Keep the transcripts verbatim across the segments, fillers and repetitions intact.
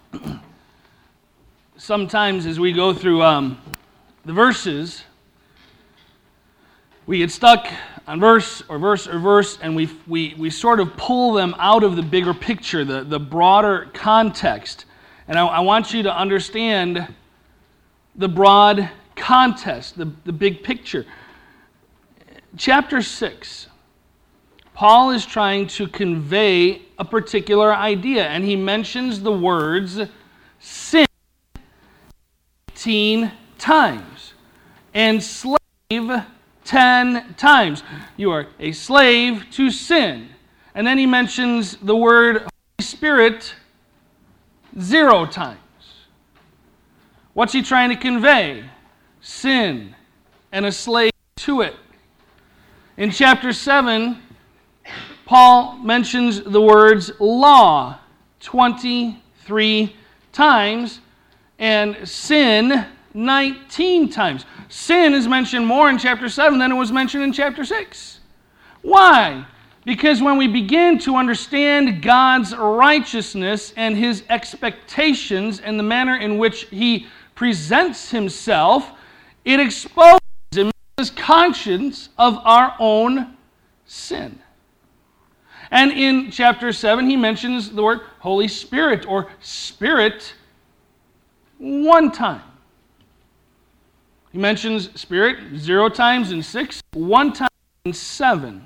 sometimes as we go through um, the verses, we get stuck on verse or verse or verse, and we we we sort of pull them out of the bigger picture, the, the broader context. And I, I want you to understand the broad context, the, the big picture. Chapter six, Paul is trying to convey a particular idea, and he mentions the words sin eighteen times and slave ten times. You are a slave to sin. And then he mentions the word Holy Spirit zero times. What's he trying to convey? Sin and a slave to it. In chapter seven, Paul mentions the words law twenty-three times and sin nineteen times. Sin is mentioned more in chapter seven than it was mentioned in chapter six. Why? Because when we begin to understand God's righteousness and His expectations and the manner in which He presents Himself, it exposes and makes us conscious of our own sin. And in chapter seven, he mentions the word Holy Spirit or Spirit one time. He mentions Spirit zero times in six, one time in seven.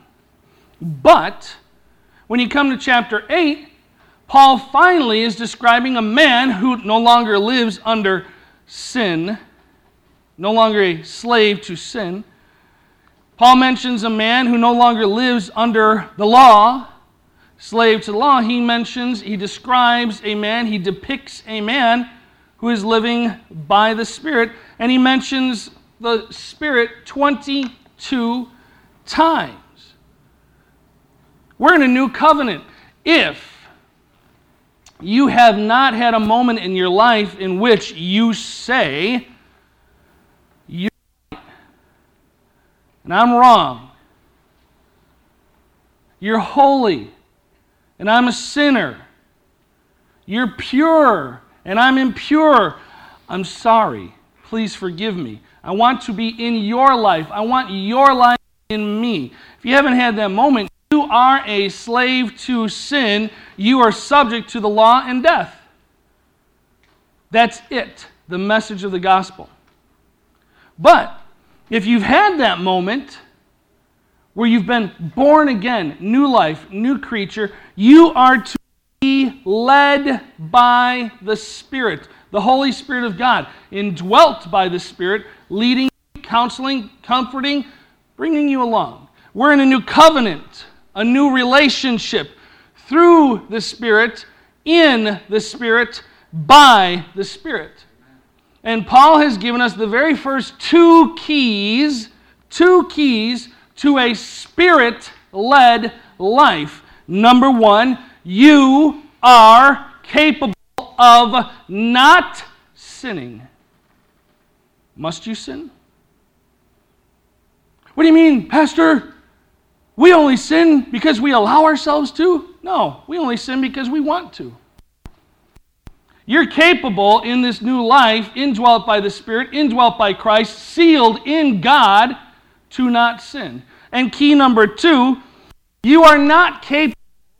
But when you come to chapter eight, Paul finally is describing a man who no longer lives under sin, no longer a slave to sin. Paul mentions a man who no longer lives under the law, slave to the law. He mentions, he describes a man, he depicts a man who is living by the Spirit, and he mentions the Spirit twenty-two times. We're in a new covenant. If you have not had a moment in your life in which you say, you're right, and I'm wrong, you're holy, and I'm a sinner, you're pure, and I'm impure, I'm sorry, please forgive me. I want to be in your life. I want your life in me. If you haven't had that moment, you are a slave to sin. You are subject to the law and death. That's it, the message of the gospel. But if you've had that moment where you've been born again, new life, new creature, you are to be led by the Spirit, the Holy Spirit of God, indwelt by the Spirit, leading, counseling, comforting, bringing you along. We're in a new covenant, a new relationship through the Spirit, in the Spirit, by the Spirit. And Paul has given us the very first two keys, two keys to a Spirit-led life. Number one, you are capable of not sinning. Must you sin? What do you mean, Pastor? We only sin because we allow ourselves to? No, we only sin because we want to. You're capable in this new life, indwelt by the Spirit, indwelt by Christ, sealed in God, to not sin. And key number two, you are not capable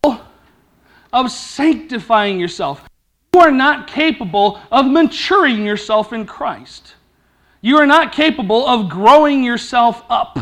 of sanctifying yourself. You are not capable of maturing yourself in Christ. You are not capable of growing yourself up.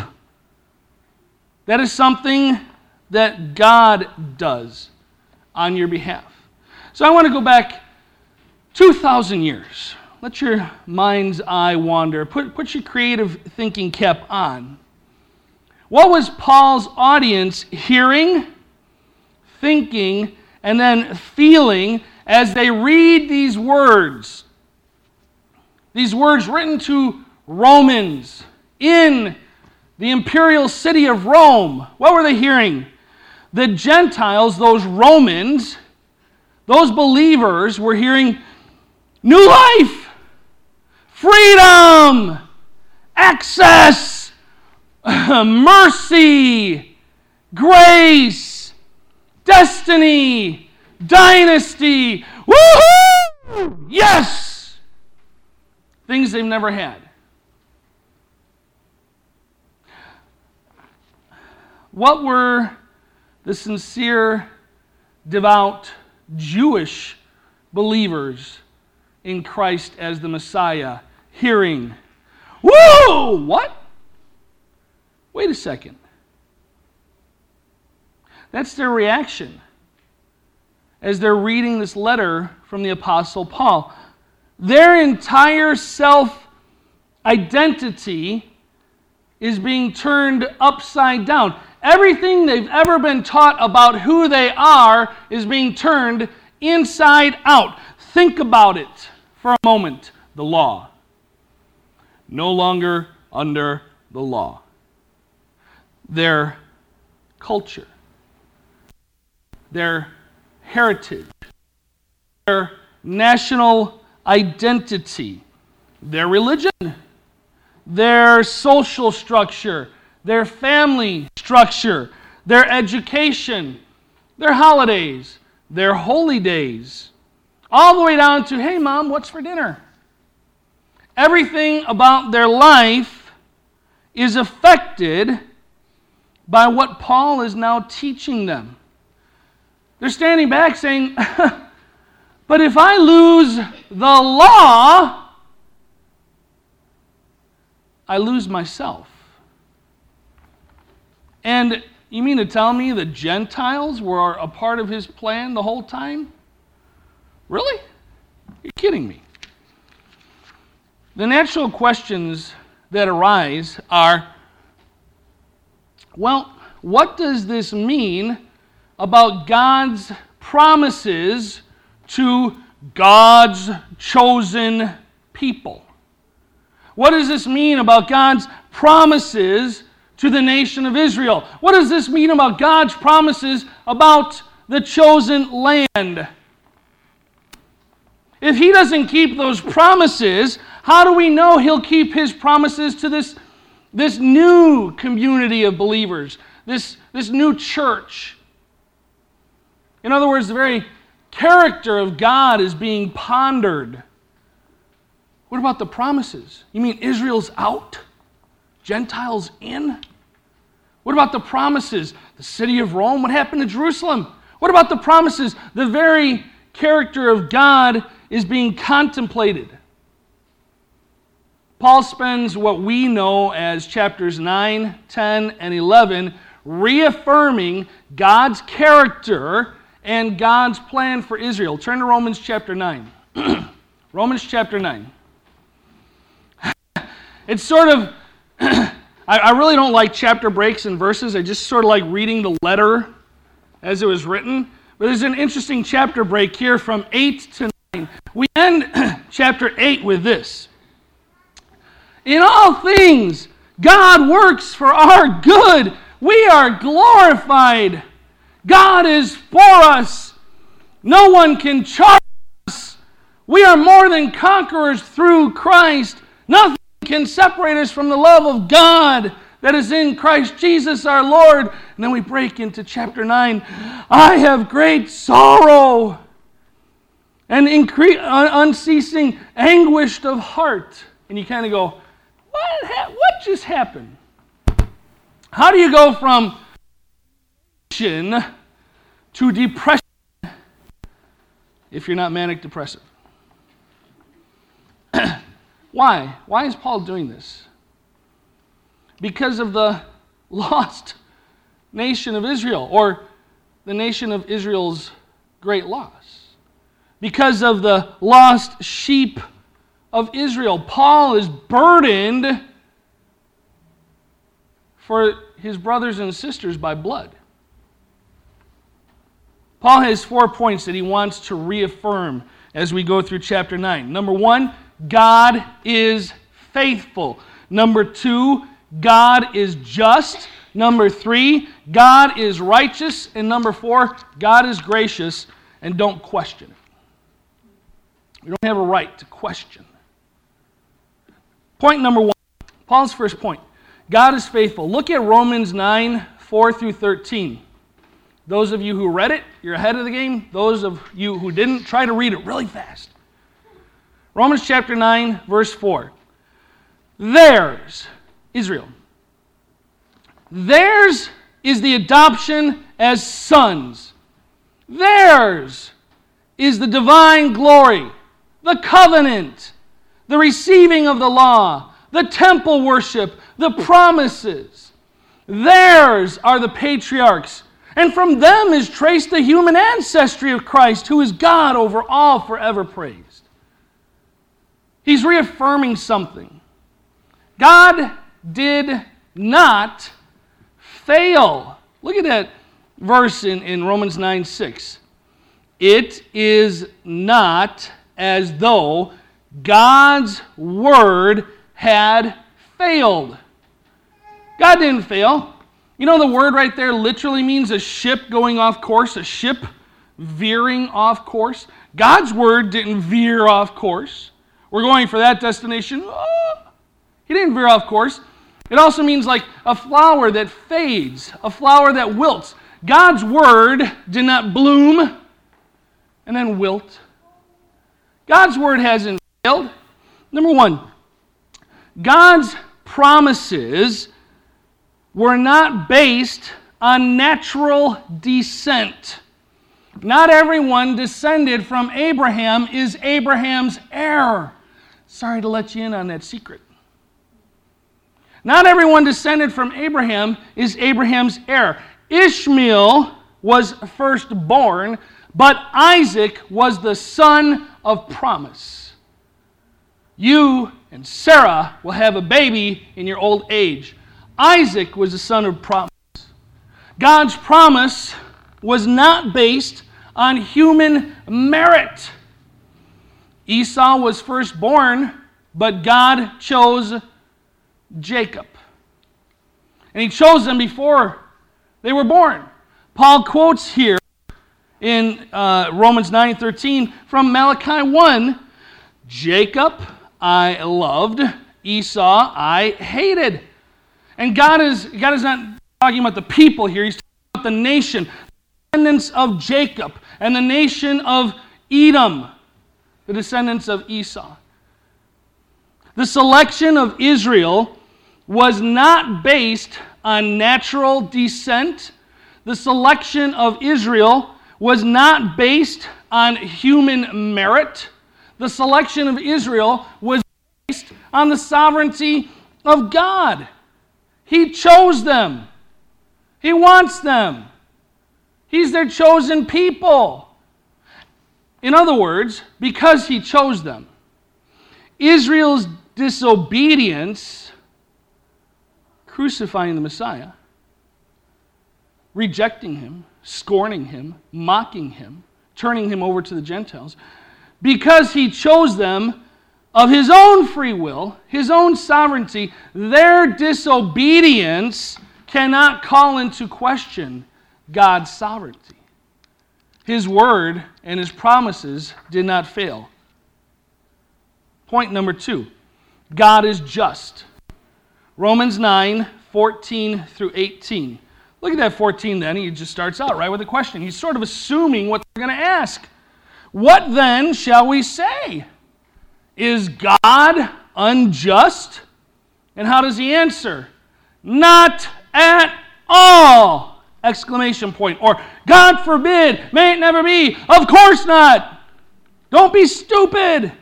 That is something that God does on your behalf. So I want to go back two thousand years. Let your mind's eye wander. Put, put your creative thinking cap on. What was Paul's audience hearing, thinking, and then feeling as they read these words? These words written to Romans in the imperial city of Rome. What were they hearing? The Gentiles, those Romans, those believers were hearing new life, freedom, access, mercy, grace, destiny, dynasty. Woohoo! Yes! Things they've never had. What were the sincere, devout, Jewish believers in Christ as the Messiah hearing? Whoa! What? Wait a second. That's their reaction as they're reading this letter from the Apostle Paul. Their entire self-identity is being turned upside down. Everything they've ever been taught about who they are is being turned inside out. Think about it for a moment. The law. No longer under the law. Their culture. Their heritage. Their national identity. Their religion. Their social structure. Their family structure, their education, their holidays, their holy days, all the way down to, hey, Mom, what's for dinner? Everything about their life is affected by what Paul is now teaching them. They're standing back saying, but if I lose the law, I lose myself. And you mean to tell me the Gentiles were a part of his plan the whole time? Really? You're kidding me. The natural questions that arise are, well, what does this mean about God's promises to God's chosen people? What does this mean about God's promises to the nation of Israel? What does this mean about God's promises about the chosen land? If he doesn't keep those promises, how do we know he'll keep his promises to this, this new community of believers, this, this new church? In other words, the very character of God is being pondered. What about the promises? You mean Israel's out? Gentiles in? What about the promises? The city of Rome? What happened to Jerusalem? What about the promises? The very character of God is being contemplated. Paul spends what we know as chapters nine, ten, and eleven reaffirming God's character and God's plan for Israel. Turn to Romans chapter nine. Romans chapter nine. It's sort of... I really don't like chapter breaks and verses. I just sort of like reading the letter as it was written. But there's an interesting chapter break here from eight to nine. We end chapter eight with this. In all things, God works for our good. We are glorified. God is for us. No one can charge us. We are more than conquerors through Christ. Nothing can separate us from the love of God that is in Christ Jesus our Lord. And then we break into chapter nine. I have great sorrow and incre- unceasing anguish of heart. And you kind of go, what, ha- what just happened? How do you go from to depression if you're not manic depressive? Why? Why is Paul doing this? Because of the lost nation of Israel, or the nation of Israel's great loss. Because of the lost sheep of Israel. Paul is burdened for his brothers and sisters by blood. Paul has four points that he wants to reaffirm as we go through chapter nine. Number one, God is faithful. Number two, God is just. Number three, God is righteous. And number four, God is gracious, and don't question it. We don't have a right to question. Point number one, Paul's first point. God is faithful. Look at Romans nine, four through thirteen. Those of you who read it, you're ahead of the game. Those of you who didn't, try to read it really fast. Romans chapter nine, verse four. Theirs, Israel. Theirs is the adoption as sons. Theirs is the divine glory, the covenant, the receiving of the law, the temple worship, the promises. Theirs are the patriarchs, and from them is traced the human ancestry of Christ, who is God over all, forever praised. He's reaffirming something. God did not fail. Look at that verse in, in Romans nine six. It is not as though God's word had failed. God didn't fail. You know, the word right there literally means a ship going off course, a ship veering off course. God's word didn't veer off course. We're going for that destination. Oh, he didn't veer off course. It also means like a flower that fades, a flower that wilts. God's word did not bloom and then wilt. God's word hasn't failed. Number one, God's promises were not based on natural descent. Not everyone descended from Abraham is Abraham's heir. Sorry to let you in on that secret. Not everyone descended from Abraham is Abraham's heir. Ishmael was firstborn, but Isaac was the son of promise. You and Sarah will have a baby in your old age. Isaac was the son of promise. God's promise was not based on human merit. Esau was firstborn, but God chose Jacob. And he chose them before they were born. Paul quotes here in uh, Romans nine thirteen from Malachi one, Jacob I loved, Esau I hated. And God is, God is not talking about the people here, he's talking about the nation, the descendants of Jacob, and the nation of Edom, the descendants of Esau. The selection of Israel was not based on natural descent. The selection of Israel was not based on human merit. The selection of Israel was based on the sovereignty of God. He chose them. He wants them. He's their chosen people. In other words, because he chose them, Israel's disobedience, crucifying the Messiah, rejecting him, scorning him, mocking him, turning him over to the Gentiles, because he chose them of his own free will, his own sovereignty, their disobedience cannot call into question God's sovereignty. His word and his promises did not fail. Point number two, God is just. Romans nine, fourteen through eighteen. Look at that fourteen then. He just starts out right with a question. He's sort of assuming what they're going to ask. What then shall we say? Is God unjust? And how does he answer? Not at all! Exclamation point. Or, God forbid, may it never be. Of course not. Don't be stupid.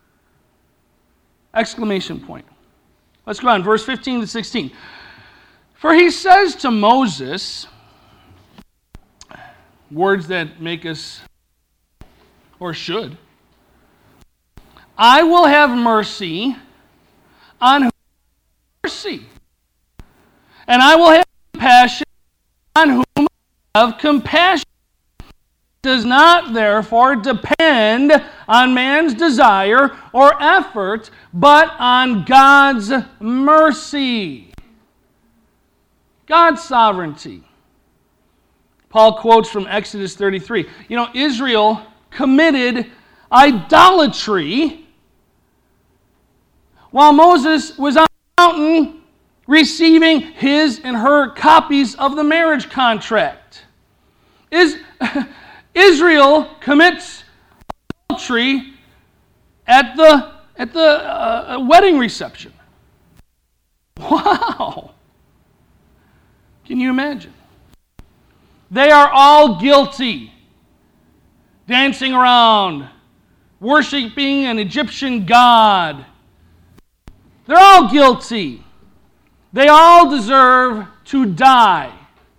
Exclamation point. Let's go on, verse fifteen to sixteen. For he says to Moses, words that make us, or should, I will have mercy on whom I have mercy, and I will have compassion on whom I have compassion. It does not, therefore, depend on man's desire or effort, but on God's mercy. God's sovereignty. Paul quotes from Exodus thirty-three. You know, Israel committed idolatry while Moses was on the mountain receiving his and her copies of the marriage contract. Is, Israel commits adultery at the, at the uh, wedding reception. Wow. Can you imagine? They are all guilty. Dancing around, worshiping an Egyptian god. They're all guilty. They all deserve to die.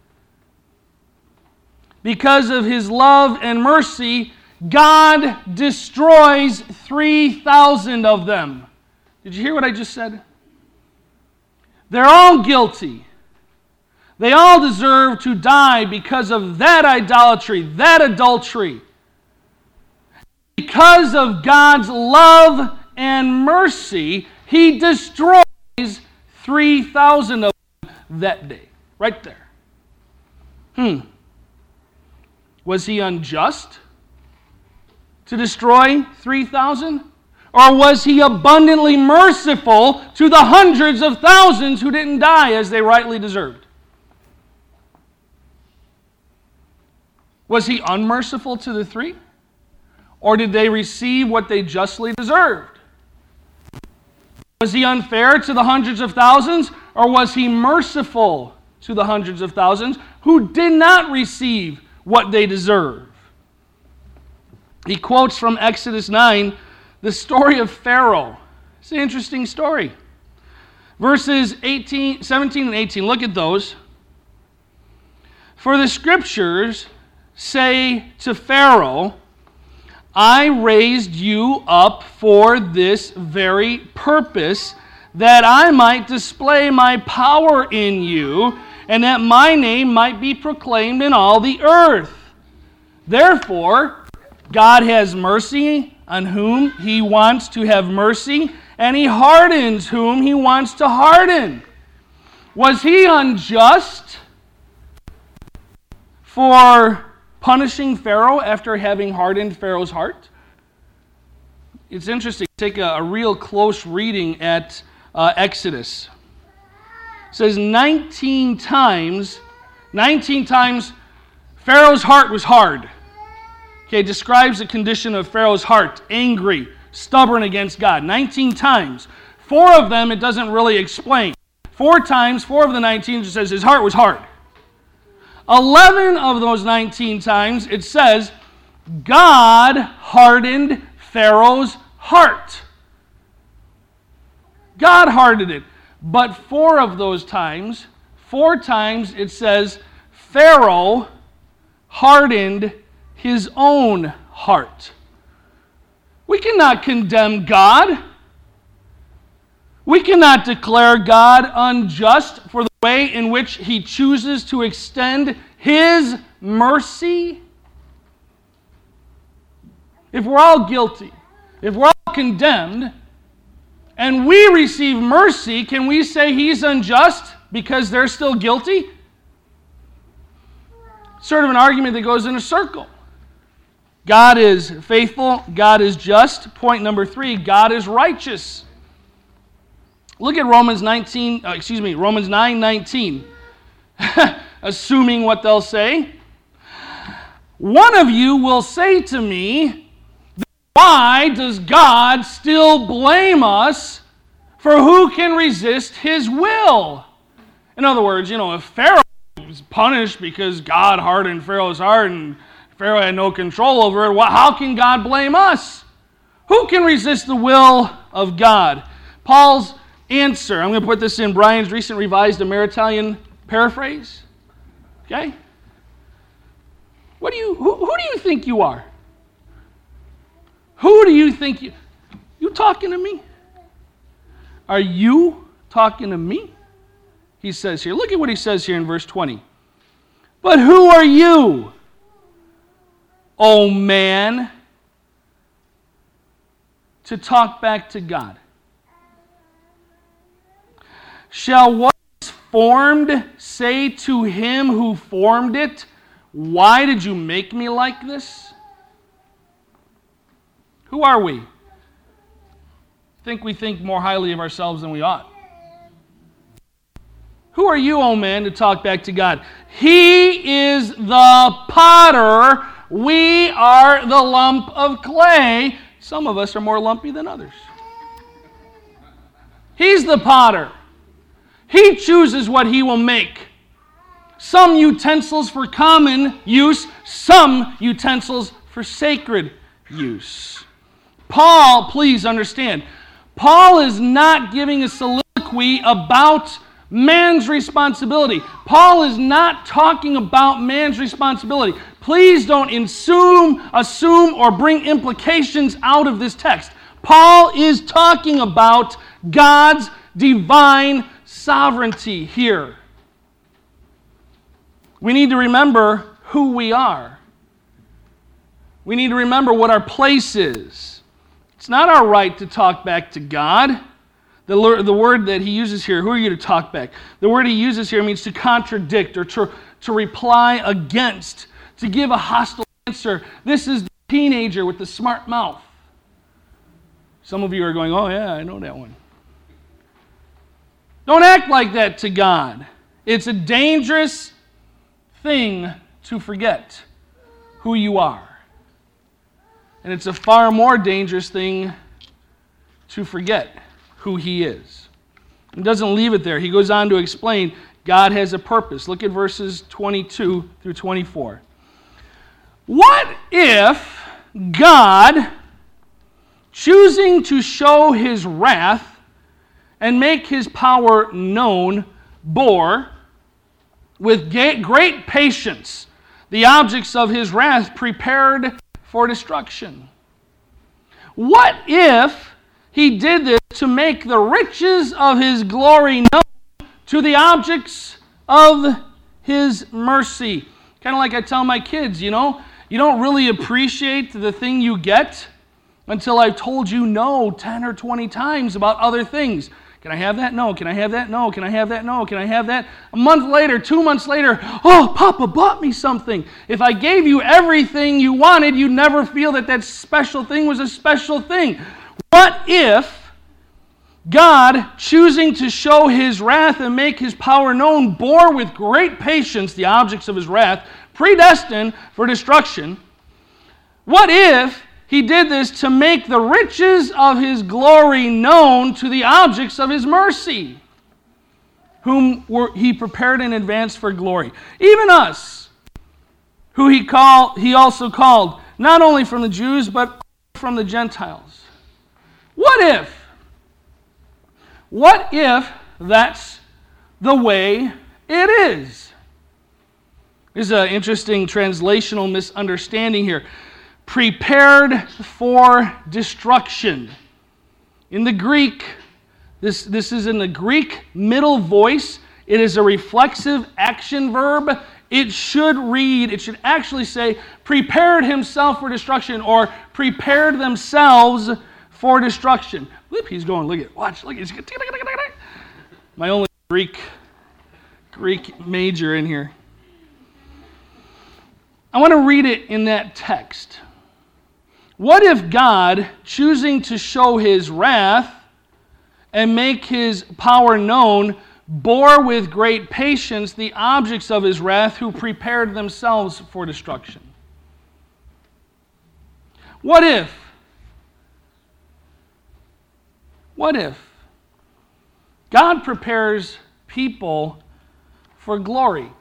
Because of his love and mercy, God destroys three thousand of them. Did you hear what I just said? They're all guilty. They all deserve to die because of that idolatry, that adultery. Because of God's love and mercy, he destroys three thousand of them that day. Right there. Hmm. Was he unjust to destroy three thousand? Or was he abundantly merciful to the hundreds of thousands who didn't die as they rightly deserved? Was he unmerciful to the three? Or did they receive what they justly deserved? Was he unfair to the hundreds of thousands? Or was he merciful to the hundreds of thousands who did not receive what they deserve? He quotes from Exodus nine, the story of Pharaoh. It's an interesting story. Verses eighteen, seventeen and eighteen, look at those. For the scriptures say to Pharaoh, I raised you up for this very purpose, that I might display my power in you, and that my name might be proclaimed in all the earth. Therefore, God has mercy on whom he wants to have mercy, and he hardens whom he wants to harden. Was he unjust for punishing Pharaoh after having hardened Pharaoh's heart? It's interesting. Take a, a real close reading at uh, Exodus. It says nineteen times, nineteen times Pharaoh's heart was hard. Okay, it describes the condition of Pharaoh's heart, angry, stubborn against God. nineteen times. Four of them it doesn't really explain. Four times, four of the nineteen, it says his heart was hard. Eleven of those nineteen times, it says, God hardened Pharaoh's heart. God hardened it. But four of those times, four times, it says, Pharaoh hardened his own heart. We cannot condemn God. We cannot declare God unjust for the way in which he chooses to extend his mercy. If we're all guilty, if we're all condemned, and we receive mercy, can we say he's unjust because they're still guilty? Sort of an argument that goes in a circle. God is faithful, God is just. Point number three, God is righteous. Look at Romans nineteen, uh, excuse me, Romans nine nineteen. Assuming what they'll say. One of you will say to me, why does God still blame us? For who can resist his will? In other words, you know, if Pharaoh was punished because God hardened Pharaoh's heart and Pharaoh had no control over it, how can God blame us? Who can resist the will of God? Paul's answer, I'm going to put this in Brian's recent revised Ameritalian paraphrase. Okay? What do you, who, who do you think you are? Who do you think you, you talking to me? Are you talking to me? He says here, look at what he says here in verse twenty. But who are you, O man, to talk back to God? Shall what is formed say to him who formed it, why did you make me like this? Who are we? I think we think more highly of ourselves than we ought. Who are you, O man, to talk back to God? He is the potter. We are the lump of clay. some of us are more lumpy than others. He's the potter. He chooses what he will make. Some utensils for common use, some utensils for sacred use. Paul, please understand, Paul is not giving a soliloquy about man's responsibility. Paul is not talking about man's responsibility. Please don't assume, assume or bring implications out of this text. Paul is talking about God's divine sovereignty here. We need to remember who we are. We need to remember what our place is. It's not our right to talk back to God. The, the word that he uses here, who are you to talk back? The word he uses here means to contradict or to, to reply against, to give a hostile answer. This is the teenager with the smart mouth. Some of you are going, oh yeah, I know that one. Don't act like that to God. It's a dangerous thing to forget who you are. And it's a far more dangerous thing to forget who he is. He doesn't leave it there. He goes on to explain God has a purpose. Look at verses twenty-two through twenty-four. What if God, choosing to show his wrath and make his power known, bore with great patience the objects of his wrath prepared for destruction? What if he did this to make the riches of his glory known to the objects of his mercy? Kind of like I tell my kids, you know, you don't really appreciate the thing you get until I've told you no ten or twenty times about other things. Can I have that? No. Can I have that? No. Can I have that? No. Can I have that? A month later, two months later, oh, Papa bought me something. If I gave you everything you wanted, you'd never feel that that special thing was a special thing. What if God, choosing to show his wrath and make his power known, bore with great patience the objects of his wrath, predestined for destruction? What if he did this to make the riches of his glory known to the objects of his mercy, whom were, he prepared in advance for glory? Even us, who he called, he also called, not only from the Jews, but from the Gentiles. What if? What if that's the way it is? There's an interesting translational misunderstanding here. Prepared for destruction. In the Greek, this, this is in the Greek middle voice. It is a reflexive action verb. It should read, it should actually say, prepared himself for destruction, or prepared themselves for destruction. Whoop, he's going, look at, watch, look at, my only Greek, Greek major in here. I want to read it in that text. What if God, choosing to show his wrath and make his power known, bore with great patience the objects of his wrath who prepared themselves for destruction? What if? What if God prepares people for glory?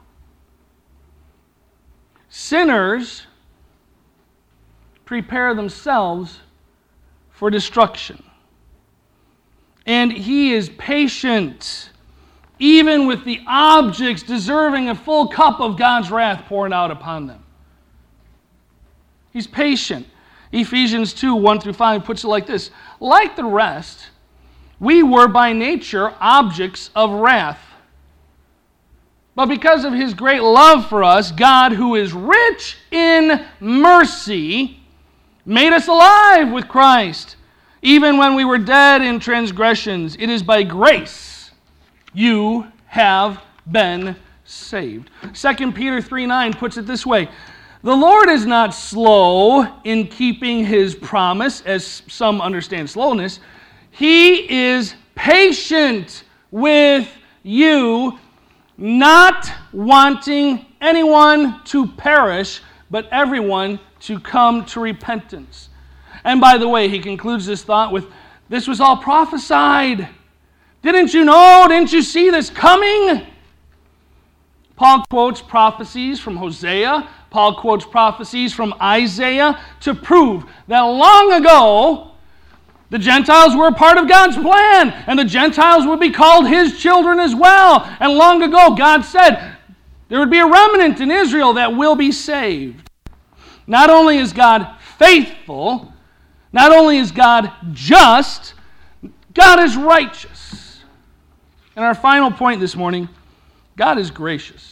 Sinners prepare themselves for destruction. And he is patient, even with the objects deserving a full cup of God's wrath poured out upon them. He's patient. Ephesians two, one through five puts it like this. Like the rest, we were by nature objects of wrath. But because of his great love for us, God, who is rich in mercy, made us alive with Christ, even when we were dead in transgressions. It is by grace you have been saved. Second Peter three nine puts it this way. The Lord is not slow in keeping his promise, as some understand slowness. He is patient with you, not wanting anyone to perish, but everyone to come to repentance. And by the way, he concludes this thought with, this was all prophesied. Didn't you know? Didn't you see this coming? Paul quotes prophecies from Hosea. Paul quotes prophecies from Isaiah to prove that long ago, the Gentiles were a part of God's plan, and the Gentiles would be called His children as well. And long ago, God said there would be a remnant in Israel that will be saved. Not only is God faithful, not only is God just, God is righteous. And our final point this morning, God is gracious.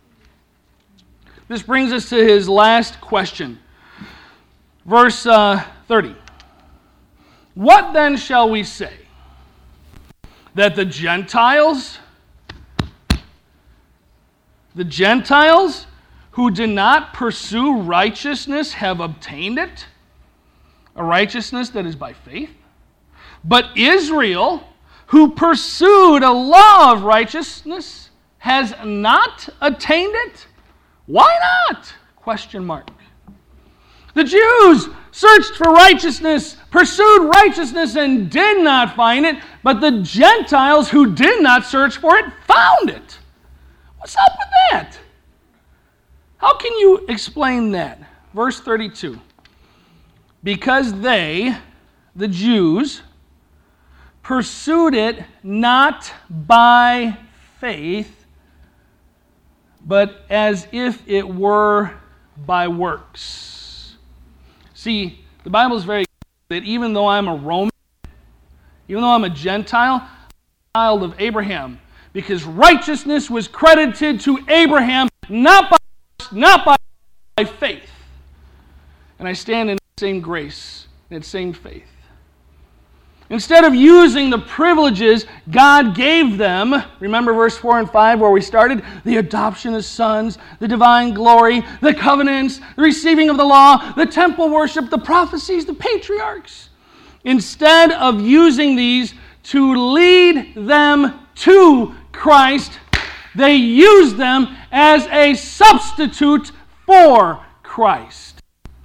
This brings us to his last question. Verse uh, thirty. What then shall we say? That the Gentiles, the Gentiles who did not pursue righteousness have obtained it? A righteousness that is by faith? But Israel, who pursued a law of righteousness, has not attained it? Why not? Question mark. The Jews searched for righteousness, pursued righteousness, and did not find it, but the Gentiles who did not search for it found it. What's up with that? How can you explain that? Verse thirty-two. Because they, the Jews, pursued it not by faith, but as if it were by works. See, the Bible is very clear that even though I'm a Roman, even though I'm a Gentile, I'm a child of Abraham, because righteousness was credited to Abraham not by works, not by, by faith. And I stand in that same grace, that same faith. Instead of using the privileges God gave them, remember verse four and five where we started? The adoption as sons, the divine glory, the covenants, the receiving of the law, the temple worship, the prophecies, the patriarchs. Instead of using these to lead them to Christ, they used them as a substitute for Christ.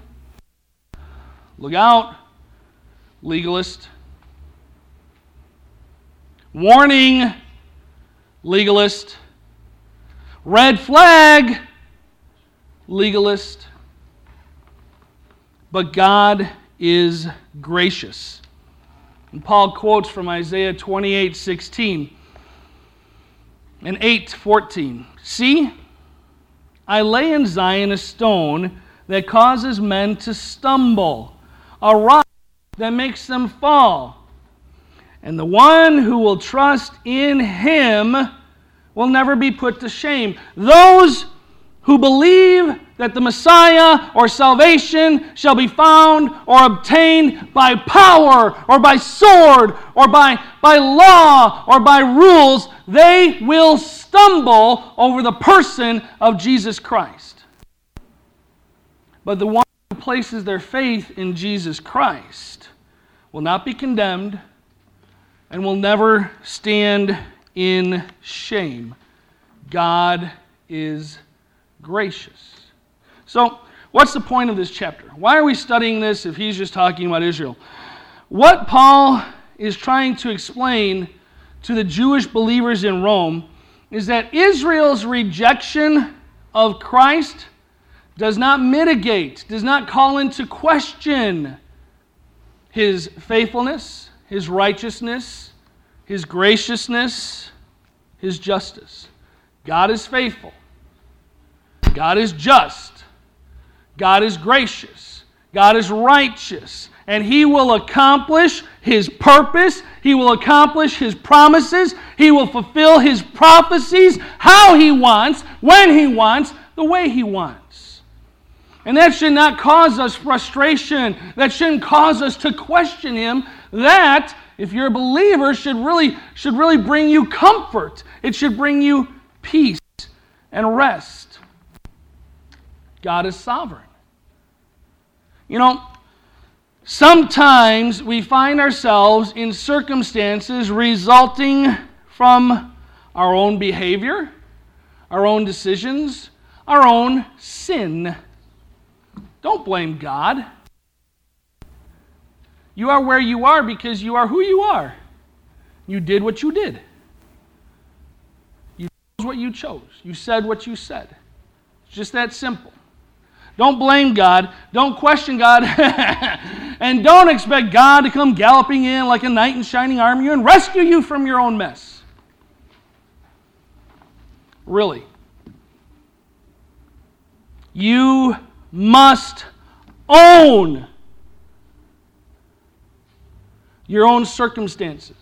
Look out, legalist. Warning, legalist. Red flag, legalist. But God is gracious. And Paul quotes from Isaiah twenty-eight sixteen and eight fourteen. See, I lay in Zion a stone that causes men to stumble, a rock that makes them fall. And the one who will trust in Him will never be put to shame. Those who believe that the Messiah or salvation shall be found or obtained by power or by sword or by, by law or by rules, they will stumble over the person of Jesus Christ. But the one who places their faith in Jesus Christ will not be condemned and will never stand in shame. God is gracious. So, what's the point of this chapter? Why are we studying this if he's just talking about Israel? What Paul is trying to explain to the Jewish believers in Rome is that Israel's rejection of Christ does not mitigate, does not call into question His faithfulness, His righteousness, His graciousness, His justice. God is faithful. God is just. God is gracious. God is righteous. And He will accomplish His purpose. He will accomplish His promises. He will fulfill His prophecies how He wants, when He wants, the way He wants. And that should not cause us frustration. That shouldn't cause us to question Him. That, if you're a believer, should really, should really bring you comfort. It should bring you peace and rest. God is sovereign. You know, sometimes we find ourselves in circumstances resulting from our own behavior, our own decisions, our own sin. Don't blame God. You are where you are because you are who you are. You did what you did. You chose what you chose. You said what you said. It's just that simple. Don't blame God. Don't question God. And don't expect God to come galloping in like a knight in shining armor and rescue you from your own mess. Really. You must own your own circumstances.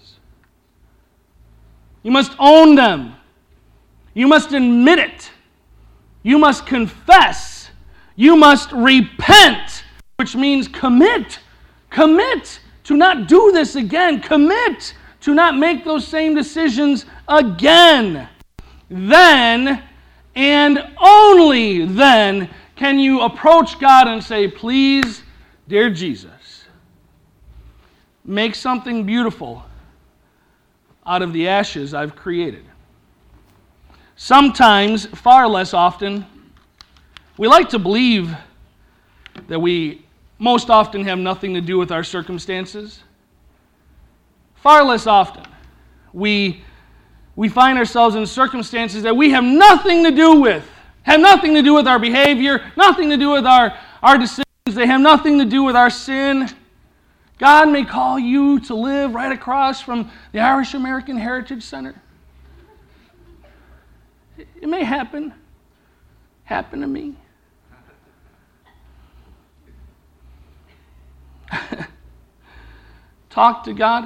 You must own them. You must admit it. You must confess. You must repent, which means commit. Commit to not do this again. Commit to not make those same decisions again. Then, and only then, can you approach God and say, please, dear Jesus, make something beautiful out of the ashes I've created. Sometimes, far less often, we like to believe that we most often have nothing to do with our circumstances. Far less often, we, we find ourselves in circumstances that we have nothing to do with, have nothing to do with our behavior, nothing to do with our, our decisions. They have nothing to do with our sin. God may call you to live right across from the Irish American Heritage Center. It may happen. Happen to me. Talk to God.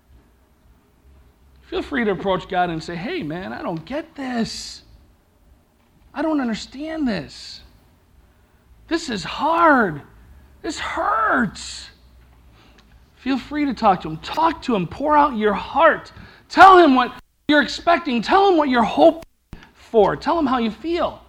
Feel free to approach God and say, hey man, I don't get this. I don't understand this. This is hard. This hurts. Feel free to talk to Him. Talk to Him. Pour out your heart. Tell Him what you're expecting. Tell Him what you're hoping for. Tell Him how you feel.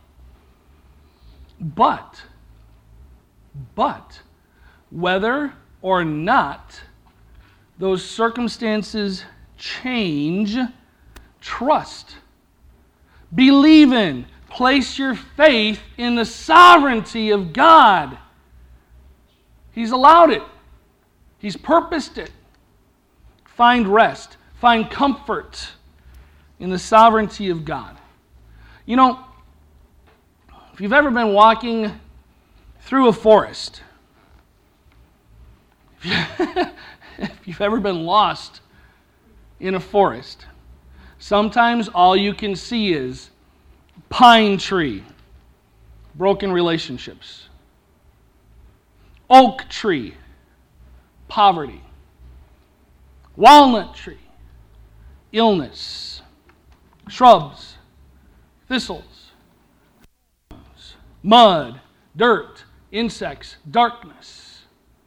But, but, whether or not those circumstances change, trust. Believe in. Place your faith in the sovereignty of God. He's allowed it. He's purposed it. Find rest. Find comfort in the sovereignty of God. You know, if you've ever been walking through a forest, if you've ever been lost in a forest, sometimes all you can see is pine tree, broken relationships, oak tree, poverty, walnut tree, illness, shrubs, thistles, mud, dirt, insects, darkness.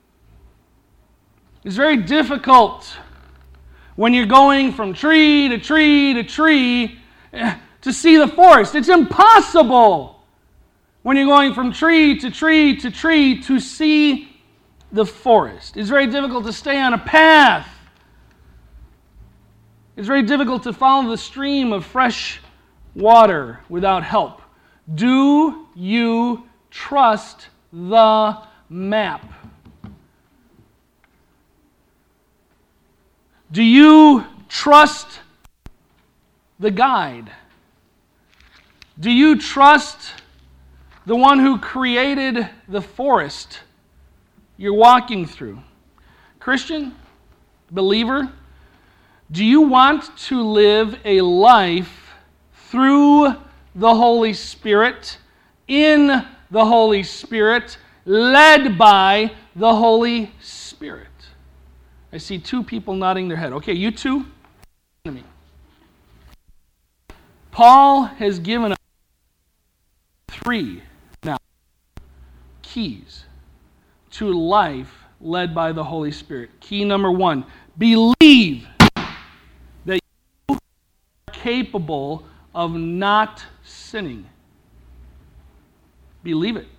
It's very difficult when you're going from tree to tree to tree to see the forest. It's impossible when you're going from tree to tree to tree to see the forest. It's very difficult to stay on a path. It's very difficult to follow the stream of fresh water without help. Do you trust the map? Do you trust the guide? Do you trust the one who created the forest you're walking through? Christian, believer, do you want to live a life through the Holy Spirit, in the Holy Spirit, led by the Holy Spirit? I see two people nodding their head. Okay, you two, listen to me. Paul has given us three now keys to life led by the Holy Spirit. Key number one, believe that you are capable of not sinning. Believe it.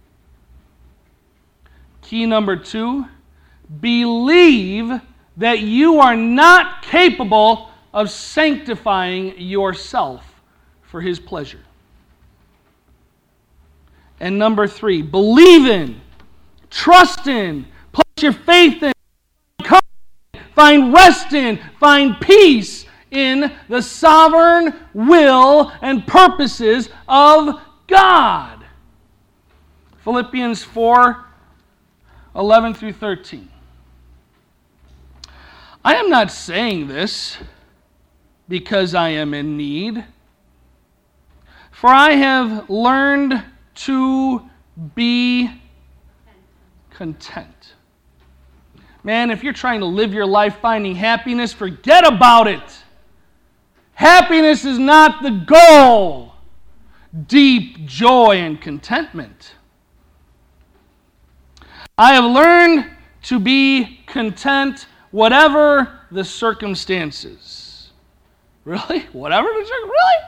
Key number two, believe that you are not capable of sanctifying yourself for His pleasure. And number three, believe in, trust in, put your faith in, find rest in, find peace in the sovereign will and purposes of God. Philippians four, eleven through thirteen. I am not saying this because I am in need, for I have learned to be content. Man, if you're trying to live your life finding happiness, forget about it. Happiness is not the goal. Deep joy and contentment. I have learned to be content whatever the circumstances. Really? Whatever the circumstances? Really?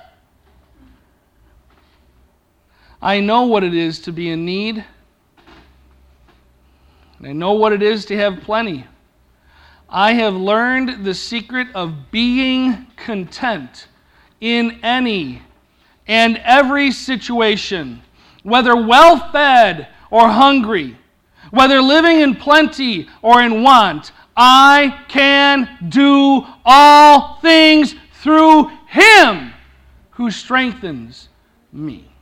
I know what it is to be in need. I know what it is to have plenty. I have learned the secret of being content in any and every situation, whether well-fed or hungry, whether living in plenty or in want. I can do all things through Him who strengthens me.